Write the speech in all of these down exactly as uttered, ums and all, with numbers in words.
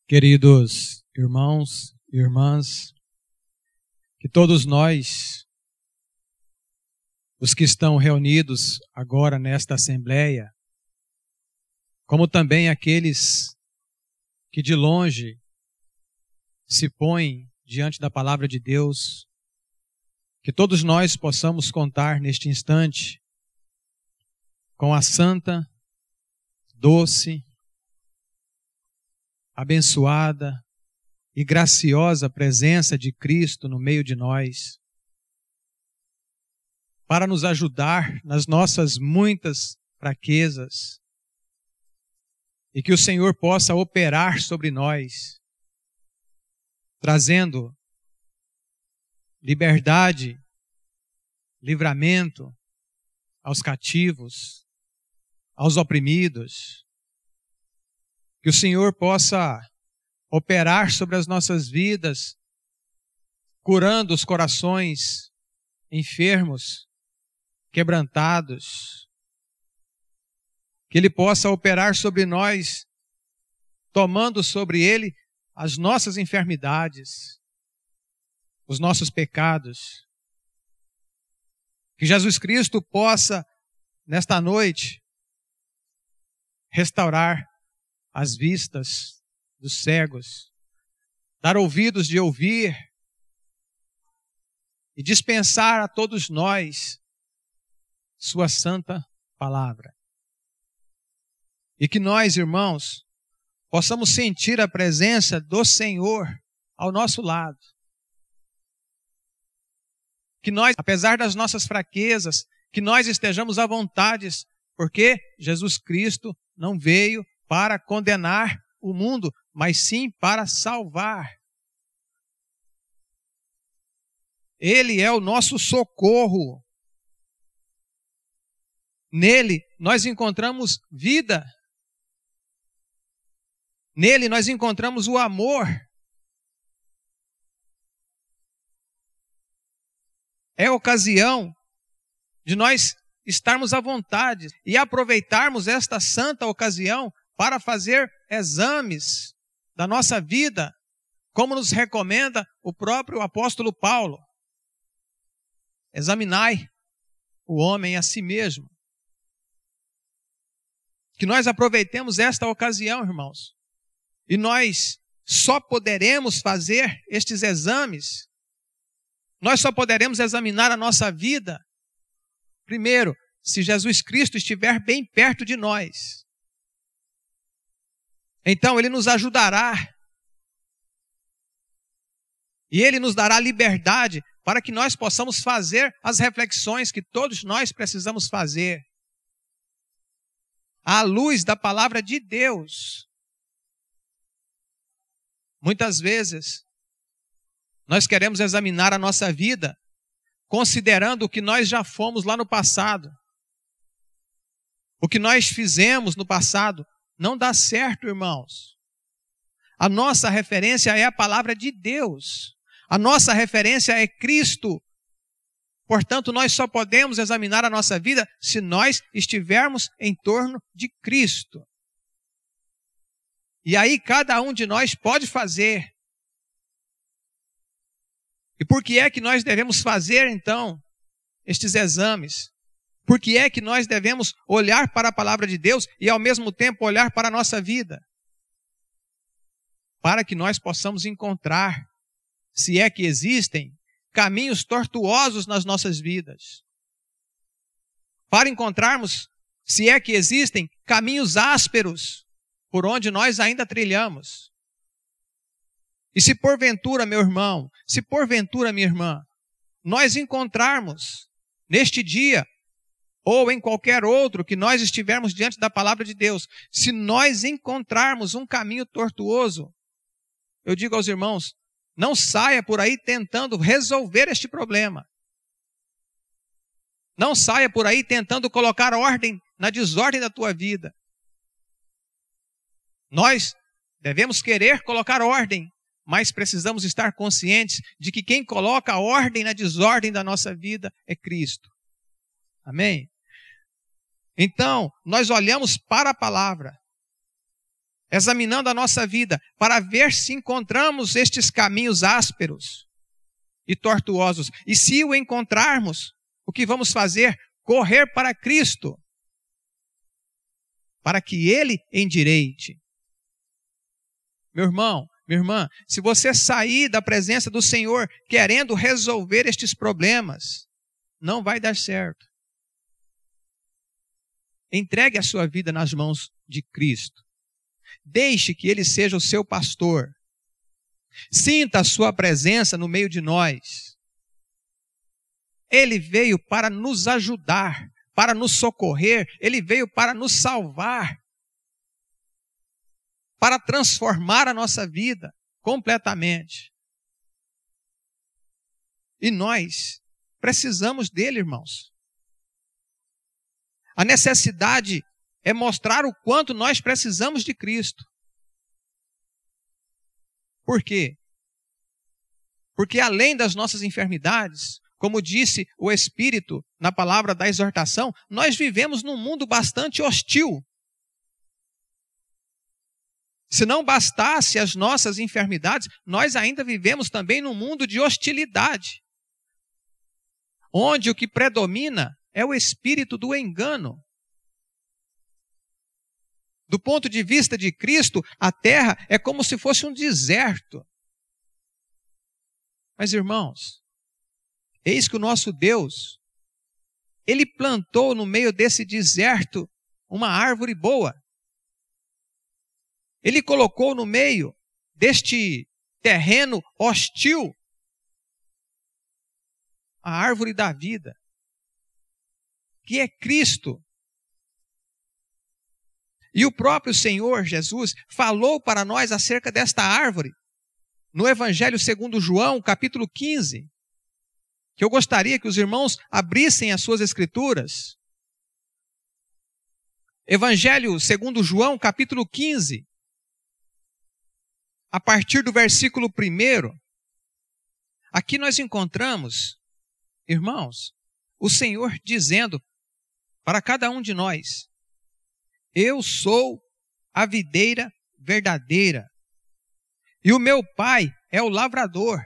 Queridos irmãos e irmãs, que todos nós, os que estão reunidos agora nesta assembleia, como também aqueles que de longe se põem diante da palavra de Deus, que todos nós possamos contar neste instante com a santa, doce, abençoada e graciosa presença de Cristo no meio de nós, para nos ajudar nas nossas muitas fraquezas, e que o Senhor possa operar sobre nós, trazendo liberdade, livramento aos cativos, aos oprimidos. Que o Senhor possa operar sobre as nossas vidas, curando os corações enfermos, quebrantados. Que Ele possa operar sobre nós, tomando sobre Ele as nossas enfermidades, os nossos pecados. Que Jesus Cristo possa, nesta noite, restaurar as vistas dos cegos, dar ouvidos de ouvir e dispensar a todos nós sua santa palavra. E que nós, irmãos, possamos sentir a presença do Senhor ao nosso lado. Que nós, apesar das nossas fraquezas, que nós estejamos à vontade, porque Jesus Cristo não veio para condenar o mundo, mas sim para salvar. Ele é o nosso socorro. Nele nós encontramos vida. Nele nós encontramos o amor. É ocasião de nós estarmos à vontade e aproveitarmos esta santa ocasião para fazer exames da nossa vida, como nos recomenda o próprio apóstolo Paulo. Examinai o homem a si mesmo. Que nós aproveitemos esta ocasião, irmãos. E nós só poderemos fazer estes exames, nós só poderemos examinar a nossa vida, primeiro, se Jesus Cristo estiver bem perto de nós. Então Ele nos ajudará. E Ele nos dará liberdade para que nós possamos fazer as reflexões que todos nós precisamos fazer, à luz da palavra de Deus. Muitas vezes, nós queremos examinar a nossa vida, considerando o que nós já fomos lá no passado. O que nós fizemos no passado não dá certo, irmãos. A nossa referência é a palavra de Deus. A nossa referência é Cristo. Portanto, nós só podemos examinar a nossa vida se nós estivermos em torno de Cristo. E aí cada um de nós pode fazer. E por que é que nós devemos fazer, então, estes exames? Por que é que nós devemos olhar para a palavra de Deus e, ao mesmo tempo, olhar para a nossa vida? Para que nós possamos encontrar, se é que existem, caminhos tortuosos nas nossas vidas. Para encontrarmos, se é que existem, caminhos ásperos por onde nós ainda trilhamos. E se porventura, meu irmão, se porventura, minha irmã, nós encontrarmos neste dia, ou em qualquer outro que nós estivermos diante da palavra de Deus, se nós encontrarmos um caminho tortuoso, eu digo aos irmãos, não saia por aí tentando resolver este problema. Não saia por aí tentando colocar ordem na desordem da tua vida. Nós devemos querer colocar ordem, mas precisamos estar conscientes de que quem coloca a ordem na desordem da nossa vida é Cristo. Amém? Então, nós olhamos para a palavra. examinando a nossa vida, para ver se encontramos estes caminhos ásperos e tortuosos. E se o encontrarmos, o que vamos fazer? Correr para Cristo, para que Ele endireite. Meu irmão, minha irmã, se você sair da presença do Senhor querendo resolver estes problemas, não vai dar certo. Entregue a sua vida nas mãos de Cristo. Deixe que Ele seja o seu pastor. Sinta a sua presença no meio de nós. Ele veio para nos ajudar, para nos socorrer. Ele veio para nos salvar, para transformar a nossa vida completamente. E nós precisamos dele, irmãos. A necessidade é mostrar o quanto nós precisamos de Cristo. Por quê? Porque além das nossas enfermidades, como disse o Espírito na palavra da exortação, nós vivemos num mundo bastante hostil. Se não bastasse as nossas enfermidades, nós ainda vivemos também num mundo de hostilidade, onde o que predomina é o espírito do engano. Do ponto de vista de Cristo, a terra é como se fosse um deserto. Mas, irmãos, eis que o nosso Deus, Ele plantou no meio desse deserto uma árvore boa. Ele colocou no meio deste terreno hostil a árvore da vida, que é Cristo. E o próprio Senhor Jesus falou para nós acerca desta árvore, no Evangelho segundo João, capítulo quinze, que eu gostaria que os irmãos abrissem as suas escrituras. Evangelho segundo João, capítulo quinze, a partir do versículo primeiro, aqui nós encontramos, irmãos, o Senhor dizendo para cada um de nós: eu sou a videira verdadeira, e o meu Pai é o lavrador.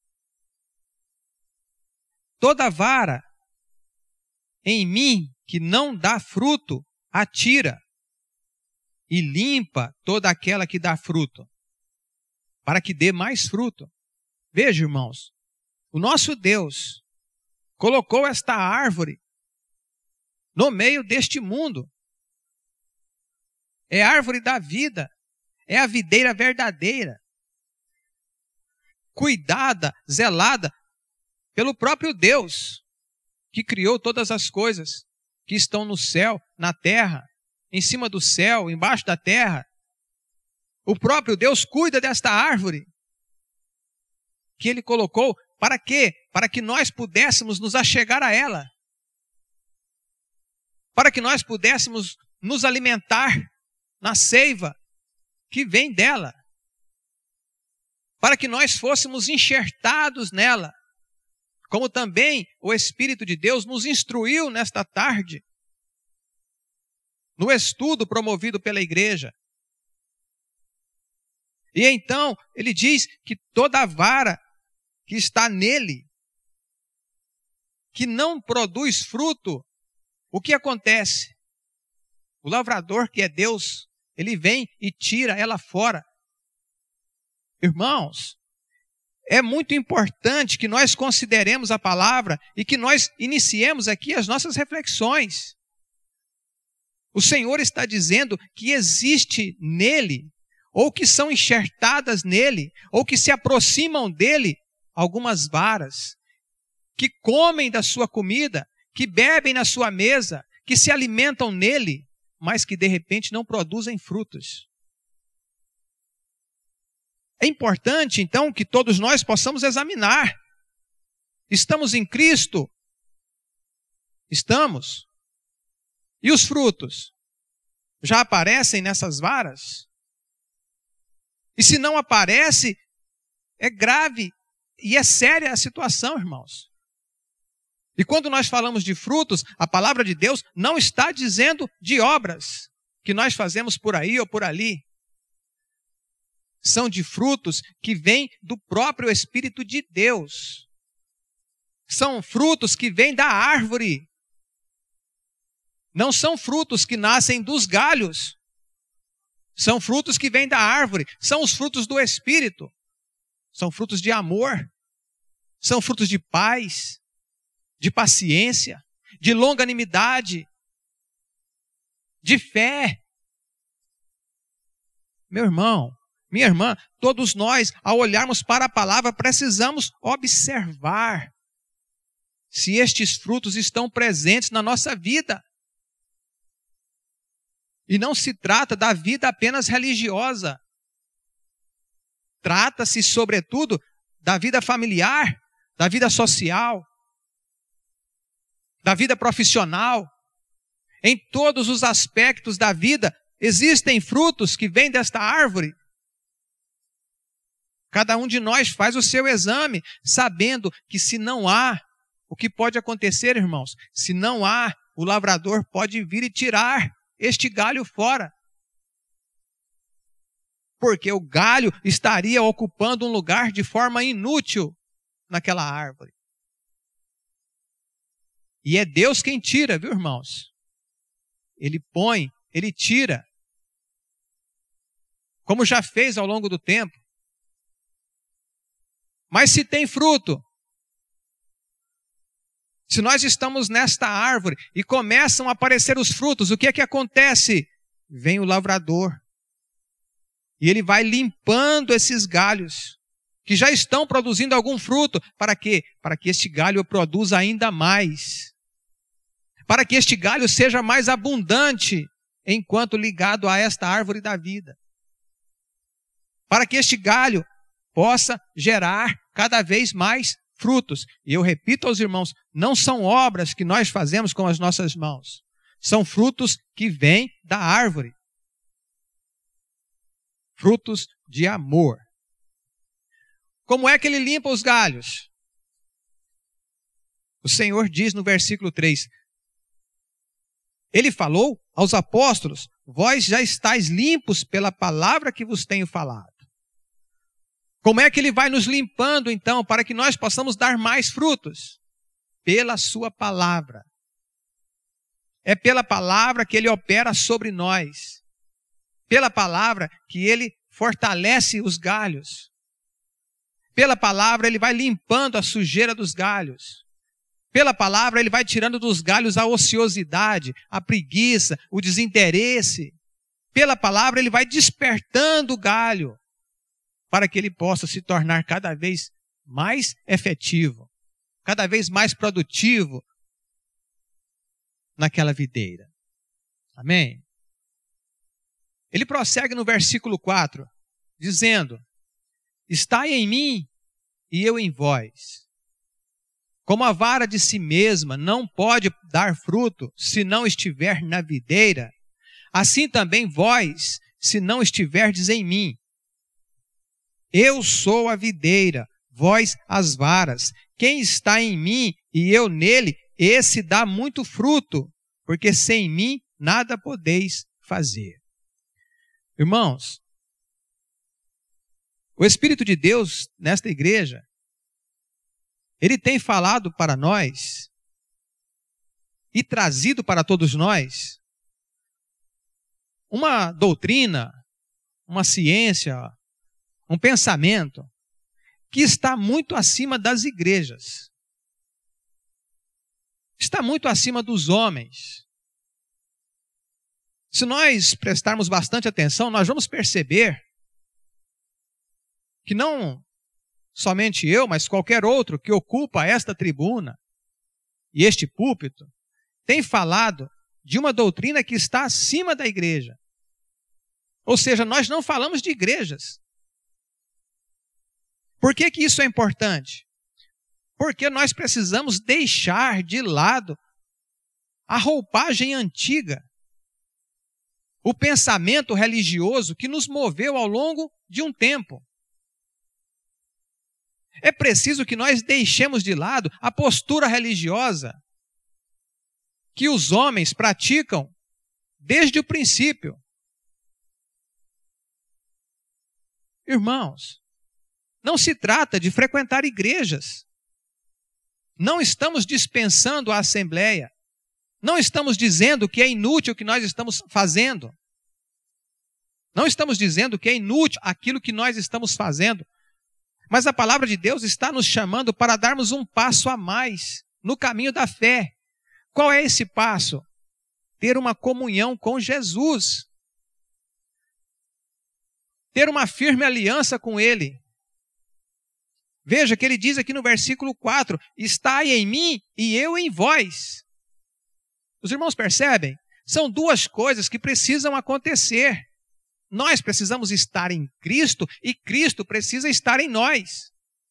Toda vara em mim que não dá fruto, atira, e limpa toda aquela que dá fruto, para que dê mais fruto. Veja, irmãos, o nosso Deus colocou esta árvore no meio deste mundo. É a árvore da vida, é a videira verdadeira, cuidada, zelada pelo próprio Deus, que criou todas as coisas que estão no céu, na terra, em cima do céu, embaixo da terra. O próprio Deus cuida desta árvore que Ele colocou. Para quê? Para que nós pudéssemos nos achegar a ela, para que nós pudéssemos nos alimentar na seiva que vem dela, para que nós fôssemos enxertados nela, como também o Espírito de Deus nos instruiu nesta tarde, no estudo promovido pela igreja. E então, ele diz que toda vara que está nele, que não produz fruto, o que acontece? O lavrador, que é Deus, ele vem e tira ela fora. Irmãos, é muito importante que nós consideremos a palavra e que nós iniciemos aqui as nossas reflexões. O Senhor está dizendo que existe nele, ou que são enxertadas nele, ou que se aproximam dele, algumas varas, que comem da sua comida, que bebem na sua mesa, que se alimentam nele, mas que de repente não produzem frutos. É importante, então, que todos nós possamos examinar. Estamos em Cristo? Estamos. E os frutos? Já aparecem nessas varas? E se não aparece, é grave e é séria a situação, irmãos. E quando nós falamos de frutos, a palavra de Deus não está dizendo de obras que nós fazemos por aí ou por ali. são de frutos que vêm do próprio Espírito de Deus. São frutos que vêm da árvore. Não são frutos que nascem dos galhos. São frutos que vêm da árvore. São os frutos do Espírito. São frutos de amor. São frutos de paz, de paciência, de longanimidade, de fé. Meu irmão, minha irmã, todos nós, ao olharmos para a palavra, precisamos observar se estes frutos estão presentes na nossa vida. E não se trata da vida apenas religiosa. Trata-se, sobretudo, da vida familiar, da vida social, da vida profissional. Em todos os aspectos da vida, existem frutos que vêm desta árvore. Cada um de nós faz o seu exame, sabendo que se não há, o que pode acontecer, irmãos? Se não há, o lavrador pode vir e tirar este galho fora. Porque o galho estaria ocupando um lugar de forma inútil naquela árvore. E é Deus quem tira, viu, irmãos? Ele põe, ele tira. Como já fez ao longo do tempo. Mas se tem fruto, se nós estamos nesta árvore e começam a aparecer os frutos, o que é que acontece? Vem o lavrador. E ele vai limpando esses galhos que já estão produzindo algum fruto. Para quê? Para que este galho produza ainda mais. Para que este galho seja mais abundante enquanto ligado a esta árvore da vida. Para que este galho possa gerar cada vez mais frutos. E eu repito aos irmãos, não são obras que nós fazemos com as nossas mãos. São frutos que vêm da árvore. Frutos de amor. Como é que ele limpa os galhos? O Senhor diz no versículo três. Ele falou aos apóstolos, vós já estáis limpos pela palavra que vos tenho falado. Como é que ele vai nos limpando, então, para que nós possamos dar mais frutos? Pela sua palavra. É pela palavra que ele opera sobre nós. Pela palavra que ele fortalece os galhos. Pela palavra ele vai limpando a sujeira dos galhos. Pela palavra ele vai tirando dos galhos a ociosidade, a preguiça, o desinteresse. Pela palavra ele vai despertando o galho, para que ele possa se tornar cada vez mais efetivo, cada vez mais produtivo naquela videira. Amém? Ele prossegue no versículo quatro, dizendo, estai em mim e eu em vós. Como a vara de si mesma não pode dar fruto se não estiver na videira, assim também vós, se não estiverdes em mim. Eu sou a videira, vós as varas. Quem está em mim e eu nele, esse dá muito fruto, porque sem mim nada podeis fazer. Irmãos, o Espírito de Deus nesta igreja, ele tem falado para nós e trazido para todos nós uma doutrina, uma ciência, um pensamento que está muito acima das igrejas. Está muito acima dos homens. Se nós prestarmos bastante atenção, nós vamos perceber que não somente eu, mas qualquer outro que ocupa esta tribuna e este púlpito, tem falado de uma doutrina que está acima da igreja. Ou seja, nós não falamos de igrejas. Por que que isso é importante? Porque nós precisamos deixar de lado a roupagem antiga, o pensamento religioso que nos moveu ao longo de um tempo. É preciso que nós deixemos de lado a postura religiosa que os homens praticam desde o princípio. Irmãos, não se trata de frequentar igrejas. Não estamos dispensando a assembleia. Não estamos dizendo que é inútil o que nós estamos fazendo. Não estamos dizendo que é inútil aquilo que nós estamos fazendo. Mas a palavra de Deus está nos chamando para darmos um passo a mais no caminho da fé. Qual é esse passo? Ter uma comunhão com Jesus. Ter uma firme aliança com Ele. Veja que ele diz aqui no versículo quatro, estai em mim e eu em vós. Os irmãos percebem? São duas coisas que precisam acontecer. Nós precisamos estar em Cristo e Cristo precisa estar em nós.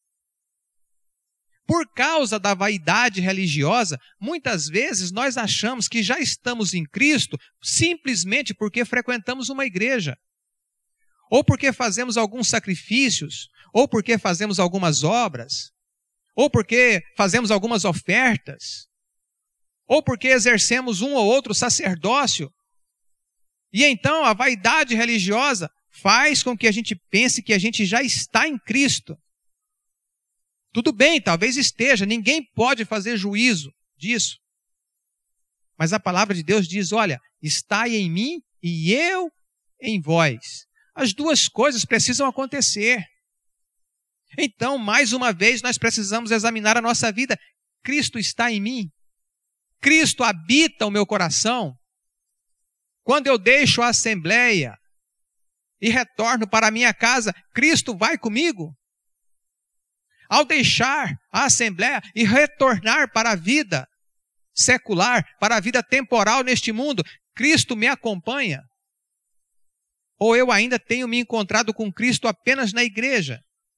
Por causa da vaidade religiosa, muitas vezes nós achamos que já estamos em Cristo simplesmente porque frequentamos uma igreja. Ou porque fazemos alguns sacrifícios, ou porque fazemos algumas obras, ou porque fazemos algumas ofertas, ou porque exercemos um ou outro sacerdócio. E então a vaidade religiosa faz com que a gente pense que a gente já está em Cristo. Tudo bem, talvez esteja, ninguém pode fazer juízo disso. Mas a palavra de Deus diz, olha, estai em mim e eu em vós. As duas coisas precisam acontecer. Então, mais uma vez, nós precisamos examinar a nossa vida. Cristo está em mim. Cristo habita o meu coração. Quando eu deixo a assembleia e retorno para a minha casa, Cristo vai comigo? Ao deixar a assembleia e retornar para a vida secular, para a vida temporal neste mundo, Cristo me acompanha? Ou eu ainda tenho me encontrado com Cristo apenas na igreja?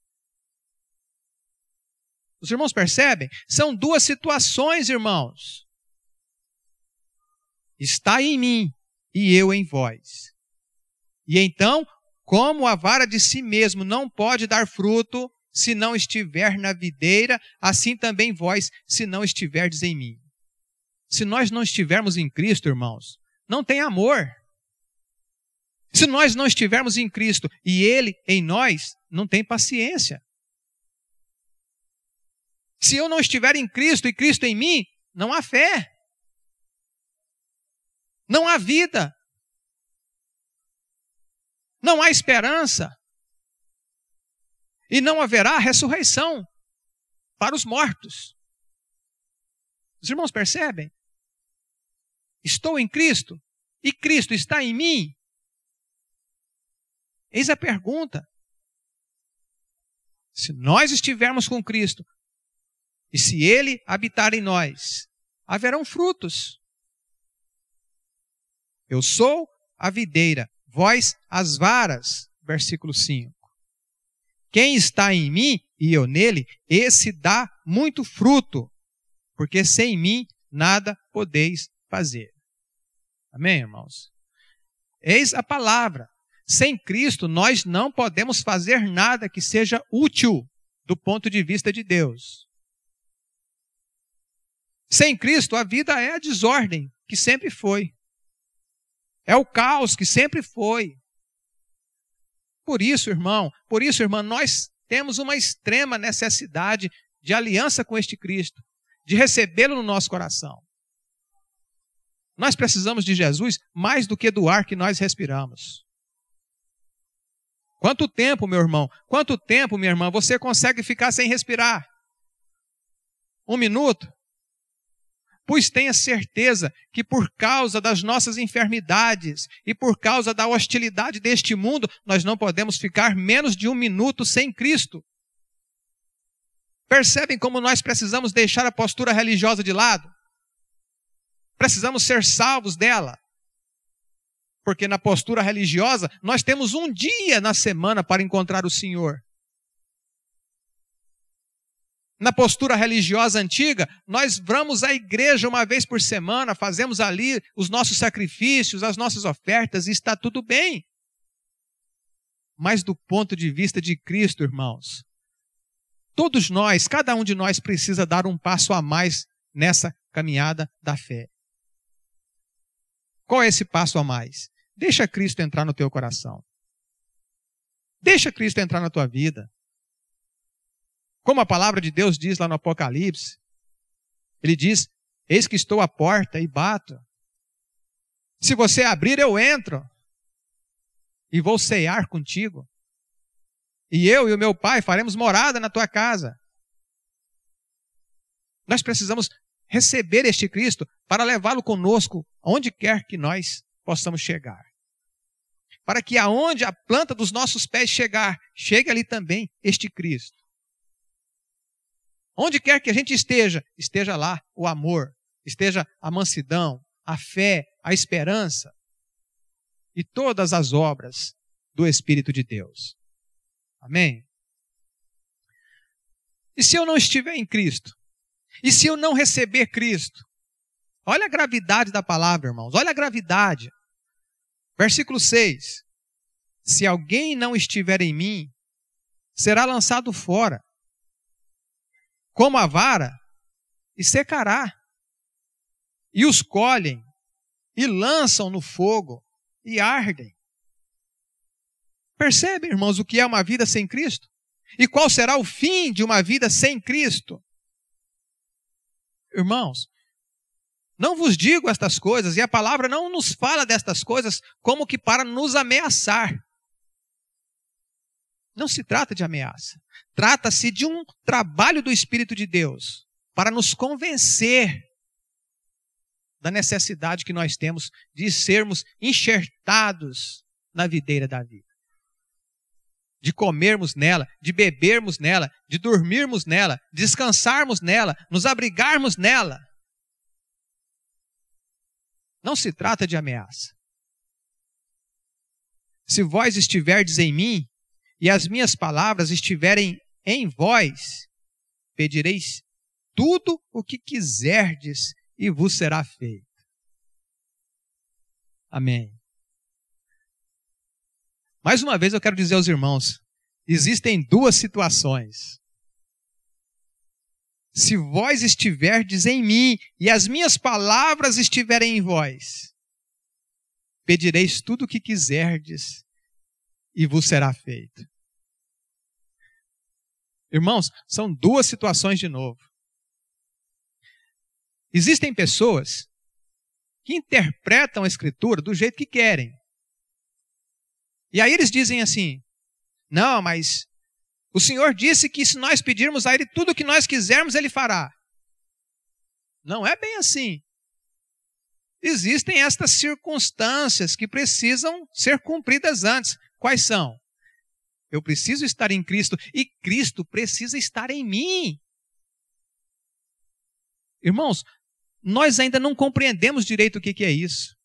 Os irmãos percebem? São duas situações, irmãos. Está em mim e eu em vós. E então, como a vara de si mesmo não pode dar fruto se não estiver na videira, assim também vós, se não estiverdes em mim. Se nós não estivermos em Cristo, irmãos, não tem amor. Se nós não estivermos em Cristo e Ele em nós, não tem paciência. Se eu não estiver em Cristo e Cristo em mim, não há fé. Não há vida. Não há esperança. E não haverá ressurreição para os mortos. Os irmãos percebem? Estou em Cristo e Cristo está em mim. Eis a pergunta. Se nós estivermos com Cristo e se Ele habitar em nós, haverão frutos. Eu sou a videira, vós as varas, versículo cinco. Quem está em mim e eu nele, esse dá muito fruto, porque sem mim nada podeis fazer. Amém, irmãos? Eis a palavra. Sem Cristo, nós não podemos fazer nada que seja útil do ponto de vista de Deus. Sem Cristo, a vida é a desordem que sempre foi. É o caos que sempre foi. Por isso, irmão, por isso, irmã, nós temos uma extrema necessidade de aliança com este Cristo, de recebê-lo no nosso coração. Nós precisamos de Jesus mais do que do ar que nós respiramos. Quanto tempo, meu irmão, quanto tempo, minha irmã, você consegue ficar sem respirar? Um minuto? Pois tenha certeza que por causa das nossas enfermidades e por causa da hostilidade deste mundo, nós não podemos ficar menos de um minuto sem Cristo. Percebem como nós precisamos deixar a postura religiosa de lado? Precisamos ser salvos dela. Porque na postura religiosa, nós temos um dia na semana para encontrar o Senhor. Na postura religiosa antiga, nós vamos à igreja uma vez por semana, fazemos ali os nossos sacrifícios, as nossas ofertas, e está tudo bem. Mas do ponto de vista de Cristo, irmãos, todos nós, cada um de nós precisa dar um passo a mais nessa caminhada da fé. Qual é esse passo a mais? Deixa Cristo entrar no teu coração. Deixa Cristo entrar na tua vida. Como a palavra de Deus diz lá no Apocalipse, ele diz, eis que estou à porta e bato. Se você abrir, eu entro e vou cear contigo. E eu e o meu Pai faremos morada na tua casa. Nós precisamos receber este Cristo para levá-lo conosco onde quer que nós possamos chegar. Para que aonde a planta dos nossos pés chegar, chegue ali também este Cristo. Onde quer que a gente esteja, esteja lá o amor, esteja a mansidão, a fé, a esperança e todas as obras do Espírito de Deus. Amém? E se eu não estiver em Cristo? E se eu não receber Cristo? Olha a gravidade da palavra, irmãos. Olha a gravidade. Versículo seis. Se alguém não estiver em mim, será lançado fora, como a vara, e secará. E os colhem, e lançam no fogo, e ardem. Percebe, irmãos, o que é uma vida sem Cristo? E qual será o fim de uma vida sem Cristo? Irmãos, não vos digo estas coisas, e a palavra não nos fala destas coisas como que para nos ameaçar. Não se trata de ameaça. Trata-se de um trabalho do Espírito de Deus para nos convencer da necessidade que nós temos de sermos enxertados na videira da vida. De comermos nela, de bebermos nela, de dormirmos nela, descansarmos nela, nos abrigarmos nela. Não se trata de ameaça. Se vós estiverdes em mim, e as minhas palavras estiverem em vós, pedireis tudo o que quiserdes e vos será feito. Amém. Mais uma vez eu quero dizer aos irmãos, existem duas situações. Se vós estiverdes em mim e as minhas palavras estiverem em vós, pedireis tudo o que quiserdes e vos será feito. Irmãos, são duas situações de novo. Existem pessoas que interpretam a Escritura do jeito que querem. E aí eles dizem assim, não, mas o Senhor disse que se nós pedirmos a Ele tudo o que nós quisermos, Ele fará. Não é bem assim. Existem estas circunstâncias que precisam ser cumpridas antes. Quais são? Eu preciso estar em Cristo e Cristo precisa estar em mim. Irmãos, nós ainda não compreendemos direito o que é isso.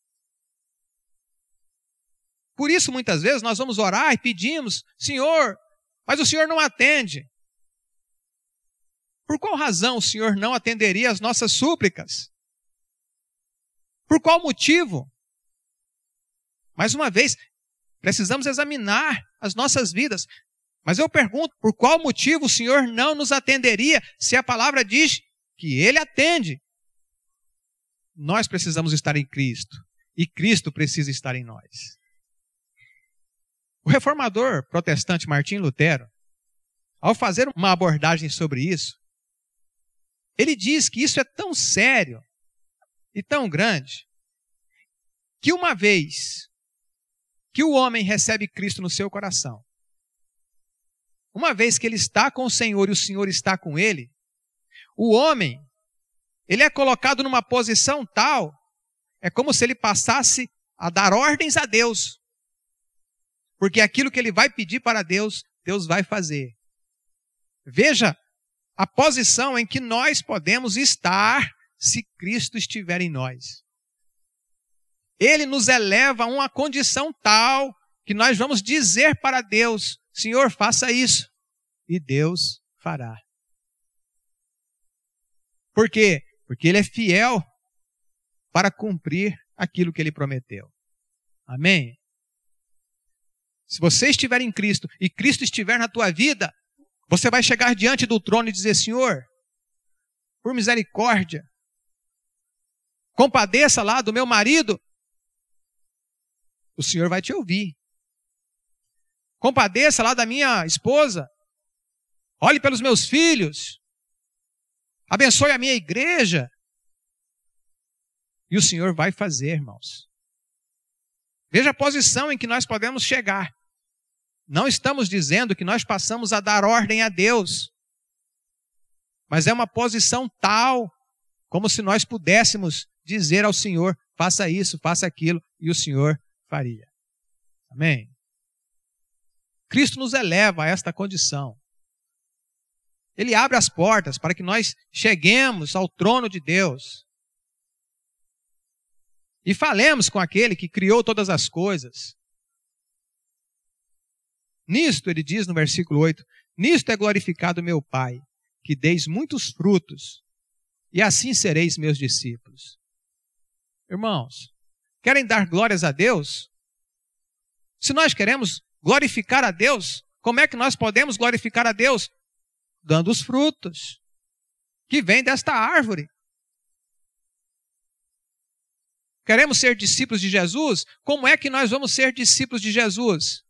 Por isso, muitas vezes, nós vamos orar e pedimos, Senhor, mas o Senhor não atende. Por qual razão o Senhor não atenderia as nossas súplicas? Por qual motivo? Mais uma vez, precisamos examinar as nossas vidas. Mas eu pergunto, por qual motivo o Senhor não nos atenderia se a palavra diz que Ele atende? Nós precisamos estar em Cristo e Cristo precisa estar em nós. O reformador protestante Martim Lutero, ao fazer uma abordagem sobre isso, ele diz que isso é tão sério e tão grande que uma vez que o homem recebe Cristo no seu coração, uma vez que ele está com o Senhor e o Senhor está com ele, o homem, ele é colocado numa posição tal, é como se ele passasse a dar ordens a Deus. Porque aquilo que ele vai pedir para Deus, Deus vai fazer. Veja a posição em que nós podemos estar se Cristo estiver em nós. Ele nos eleva a uma condição tal que nós vamos dizer para Deus, Senhor, faça isso. E Deus fará. Por quê? Porque Ele é fiel para cumprir aquilo que Ele prometeu. Amém? Se você estiver em Cristo e Cristo estiver na tua vida, você vai chegar diante do trono e dizer, Senhor, por misericórdia, compadeça lá do meu marido. O Senhor vai te ouvir. Compadeça lá da minha esposa. Olhe pelos meus filhos. Abençoe a minha igreja. E o Senhor vai fazer, irmãos. Veja a posição em que nós podemos chegar. Não estamos dizendo que nós passamos a dar ordem a Deus. Mas é uma posição tal, como se nós pudéssemos dizer ao Senhor, faça isso, faça aquilo, e o Senhor faria. Amém? Cristo nos eleva a esta condição. Ele abre as portas para que nós cheguemos ao trono de Deus. E falemos com aquele que criou todas as coisas. Nisto, ele diz no versículo oito, nisto é glorificado meu Pai, que deis muitos frutos, e assim sereis meus discípulos. Irmãos, querem dar glórias a Deus? Se nós queremos glorificar a Deus, como é que nós podemos glorificar a Deus? Dando os frutos que vêm desta árvore. Queremos ser discípulos de Jesus? Como é que nós vamos ser discípulos de Jesus?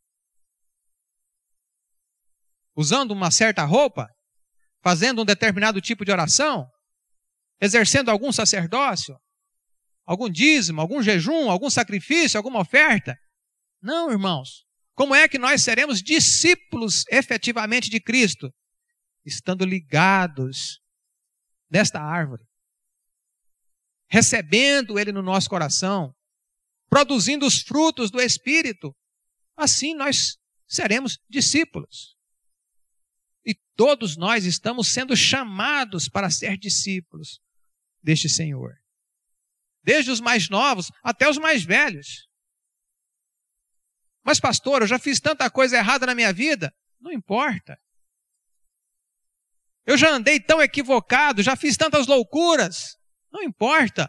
Usando uma certa roupa? Fazendo um determinado tipo de oração? Exercendo algum sacerdócio? Algum dízimo, algum jejum, algum sacrifício, alguma oferta? Não, irmãos. Como é que nós seremos discípulos efetivamente de Cristo? Estando ligados nesta árvore. Recebendo Ele no nosso coração. Produzindo os frutos do Espírito. Assim nós seremos discípulos. E todos nós estamos sendo chamados para ser discípulos deste Senhor. Desde os mais novos até os mais velhos. Mas pastor, eu já fiz tanta coisa errada na minha vida. Não importa. Eu já andei tão equivocado, já fiz tantas loucuras. Não importa.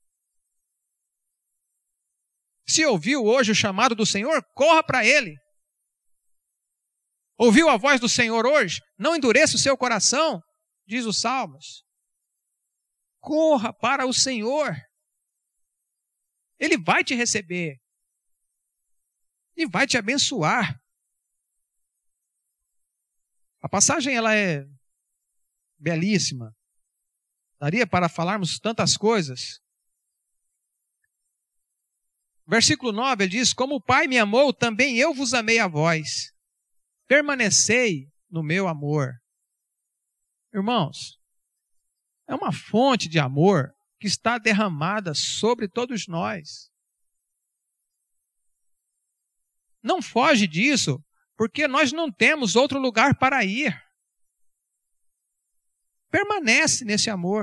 Se ouviu hoje o chamado do Senhor, corra para Ele. Ouviu a voz do Senhor hoje? Não endureça o seu coração, diz os Salmos. Corra para o Senhor. Ele vai te receber. E vai te abençoar. A passagem ela é belíssima. Daria para falarmos tantas coisas. Versículo nove, ele diz, como o Pai me amou, também eu vos amei a vós. Permanecei no meu amor. Irmãos, é uma fonte de amor que está derramada sobre todos nós. Não foge disso, porque nós não temos outro lugar para ir. Permanece nesse amor.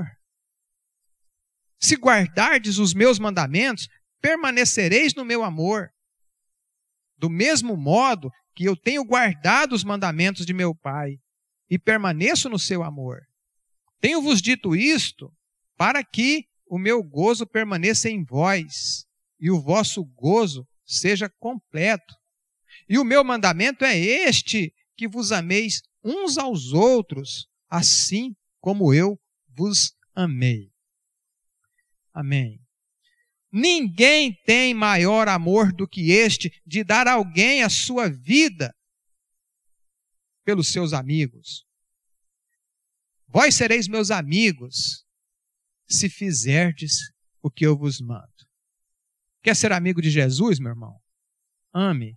Se guardardes os meus mandamentos, permanecereis no meu amor. Do mesmo modo que eu tenho guardado os mandamentos de meu Pai e permaneço no seu amor. Tenho-vos dito isto para que o meu gozo permaneça em vós e o vosso gozo seja completo. E o meu mandamento é este, que vos ameis uns aos outros, assim como eu vos amei. Amém. Ninguém tem maior amor do que este, de dar a alguém a sua vida pelos seus amigos. Vós sereis meus amigos, se fizerdes o que eu vos mando. Quer ser amigo de Jesus, meu irmão? Ame.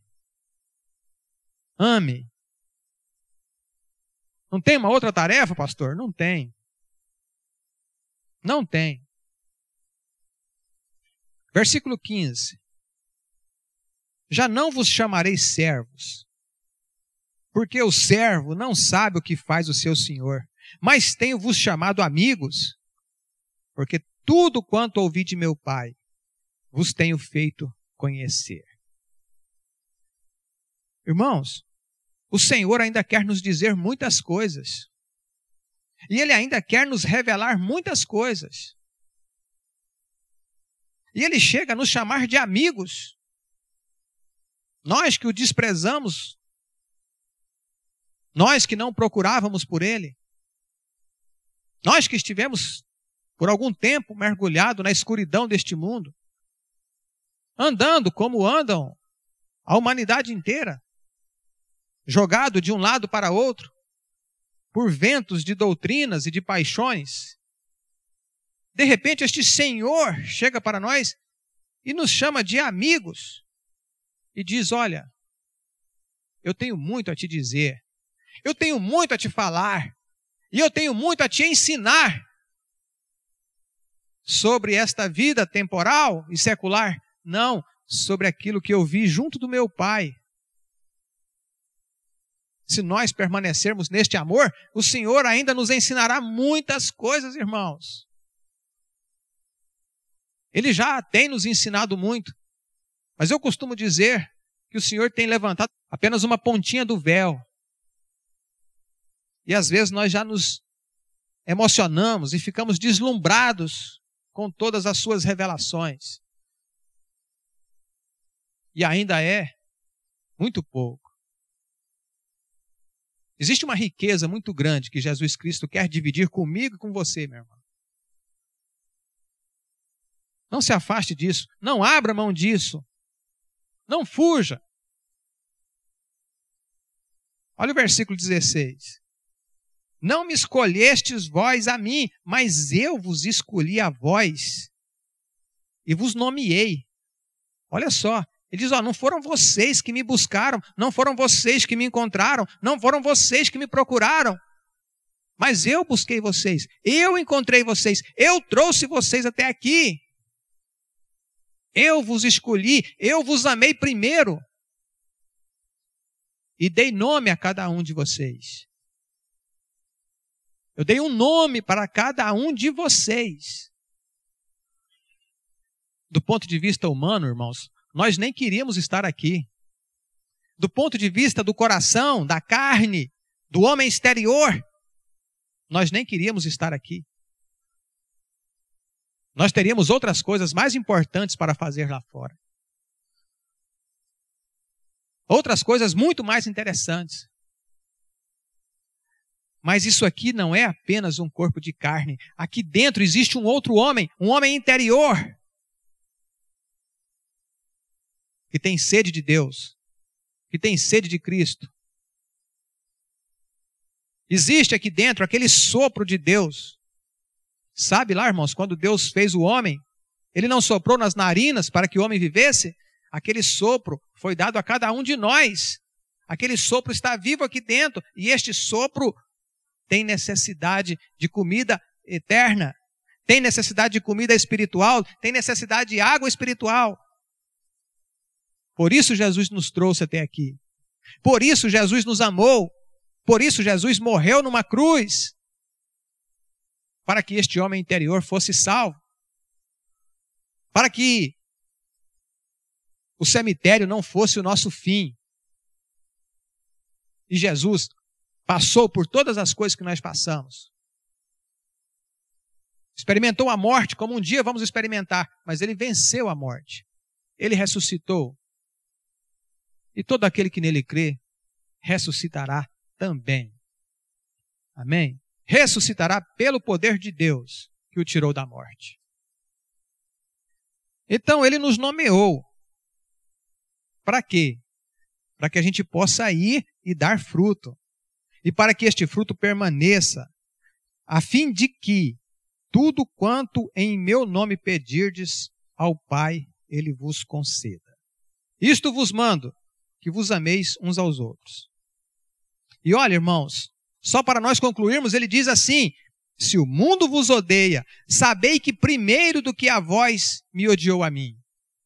Ame. Não tem uma outra tarefa, pastor? Não tem. Não tem. Versículo quinze. Já não vos chamarei servos, porque o servo não sabe o que faz o seu senhor, mas tenho-vos chamado amigos, porque tudo quanto ouvi de meu Pai, vos tenho feito conhecer. Irmãos, o Senhor ainda quer nos dizer muitas coisas. E Ele ainda quer nos revelar muitas coisas. E Ele chega a nos chamar de amigos. Nós que o desprezamos. Nós que não procurávamos por Ele. Nós que estivemos por algum tempo mergulhados na escuridão deste mundo. Andando como andam a humanidade inteira. jogado de um lado para outro, por ventos de doutrinas e de paixões. De repente, este Senhor chega para nós e nos chama de amigos e diz: olha, eu tenho muito a te dizer, eu tenho muito a te falar, e eu tenho muito a te ensinar sobre esta vida temporal e secular. Não, sobre aquilo que eu vi junto do meu Pai. Se nós permanecermos neste amor, o Senhor ainda nos ensinará muitas coisas, irmãos. Ele já tem nos ensinado muito, mas eu costumo dizer que o Senhor tem levantado apenas uma pontinha do véu. E às vezes nós já nos emocionamos e ficamos deslumbrados com todas as suas revelações. E ainda é muito pouco. Existe uma riqueza muito grande que Jesus Cristo quer dividir comigo e com você, meu irmão. Não se afaste disso, não abra mão disso, não fuja. Olha o versículo dezesseis. Não me escolhestes vós a mim, mas eu vos escolhi a vós e vos nomeei. Olha só, ele diz, ó, não foram vocês que me buscaram, não foram vocês que me encontraram, não foram vocês que me procuraram, mas eu busquei vocês, eu encontrei vocês, eu trouxe vocês até aqui. Eu vos escolhi, eu vos amei primeiro e dei nome a cada um de vocês. Eu dei um nome para cada um de vocês. Do ponto de vista humano, irmãos, nós nem queríamos estar aqui. Do ponto de vista do coração, da carne, do homem exterior, nós nem queríamos estar aqui. Nós teríamos outras coisas mais importantes para fazer lá fora. Outras coisas muito mais interessantes. Mas isso aqui não é apenas um corpo de carne. Aqui dentro existe um outro homem, um homem interior, que tem sede de Deus, que tem sede de Cristo. Existe aqui dentro aquele sopro de Deus. Sabe lá, irmãos, quando Deus fez o homem, Ele não soprou nas narinas para que o homem vivesse? Aquele sopro foi dado a cada um de nós. Aquele sopro está vivo aqui dentro, e este sopro tem necessidade de comida eterna, tem necessidade de comida espiritual, tem necessidade de água espiritual. Por isso Jesus nos trouxe até aqui. Por isso Jesus nos amou. Por isso Jesus morreu numa cruz, para que este homem interior fosse salvo. Para que o cemitério não fosse o nosso fim. E Jesus passou por todas as coisas que nós passamos. Experimentou a morte como um dia vamos experimentar, mas Ele venceu a morte. Ele ressuscitou. E todo aquele que nele crê, ressuscitará também. Amém? Ressuscitará pelo poder de Deus que o tirou da morte. Então, Ele nos nomeou. Para quê? Para que a gente possa ir e dar fruto. E para que este fruto permaneça, a fim de que tudo quanto em meu nome pedirdes ao Pai, Ele vos conceda. Isto vos mando, que vos ameis uns aos outros. E olha, irmãos, só para nós concluirmos, ele diz assim: se o mundo vos odeia, sabei que primeiro do que a vós me odiou a mim.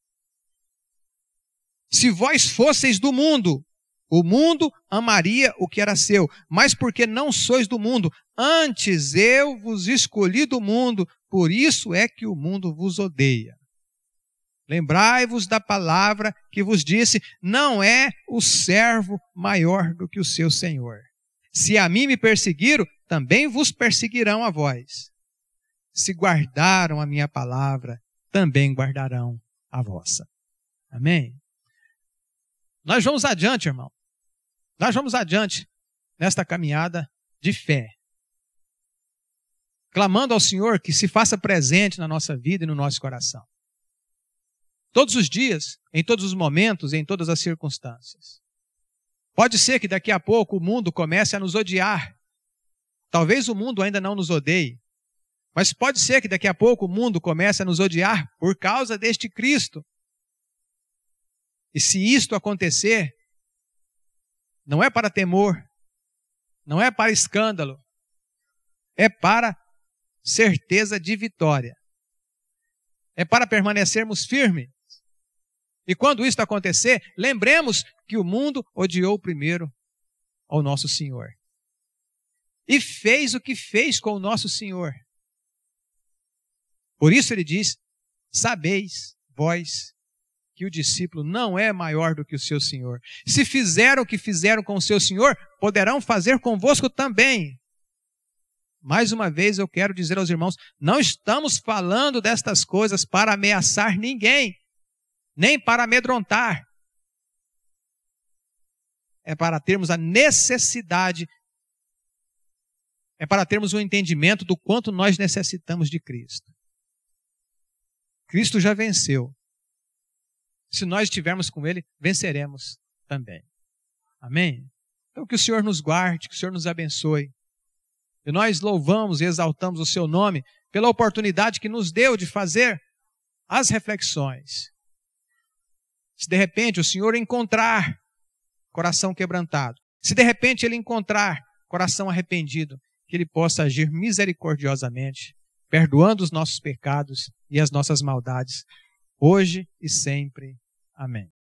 Se vós fosseis do mundo, o mundo amaria o que era seu, mas porque não sois do mundo, antes eu vos escolhi do mundo, por isso é que o mundo vos odeia. Lembrai-vos da palavra que vos disse, não é o servo maior do que o seu senhor. Se a mim me perseguiram, também vos perseguirão a vós. Se guardaram a minha palavra, também guardarão a vossa. Amém? Nós vamos adiante, irmão. Nós vamos adiante nesta caminhada de fé. Clamando ao Senhor que se faça presente na nossa vida e no nosso coração. Todos os dias, em todos os momentos, em todas as circunstâncias. Pode ser que daqui a pouco o mundo comece a nos odiar. Talvez o mundo ainda não nos odeie, mas pode ser que daqui a pouco o mundo comece a nos odiar por causa deste Cristo. E se isto acontecer, não é para temor, não é para escândalo, é para certeza de vitória. É para permanecermos firmes. E quando isto acontecer, lembremos que o mundo odiou primeiro ao nosso Senhor. E fez o que fez com o nosso Senhor. Por isso ele diz, sabeis, vós, que o discípulo não é maior do que o seu Senhor. Se fizeram o que fizeram com o seu Senhor, poderão fazer convosco também. Mais uma vez eu quero dizer aos irmãos, não estamos falando destas coisas para ameaçar ninguém, nem para amedrontar. É para termos a necessidade, é para termos um entendimento do quanto nós necessitamos de Cristo. Cristo já venceu. Se nós estivermos com Ele, venceremos também. Amém? Então que o Senhor nos guarde, que o Senhor nos abençoe. E nós louvamos e exaltamos o Seu nome pela oportunidade que nos deu de fazer as reflexões. Se de repente o Senhor encontrar coração quebrantado, se de repente Ele encontrar coração arrependido, que Ele possa agir misericordiosamente, perdoando os nossos pecados e as nossas maldades, hoje e sempre. Amém.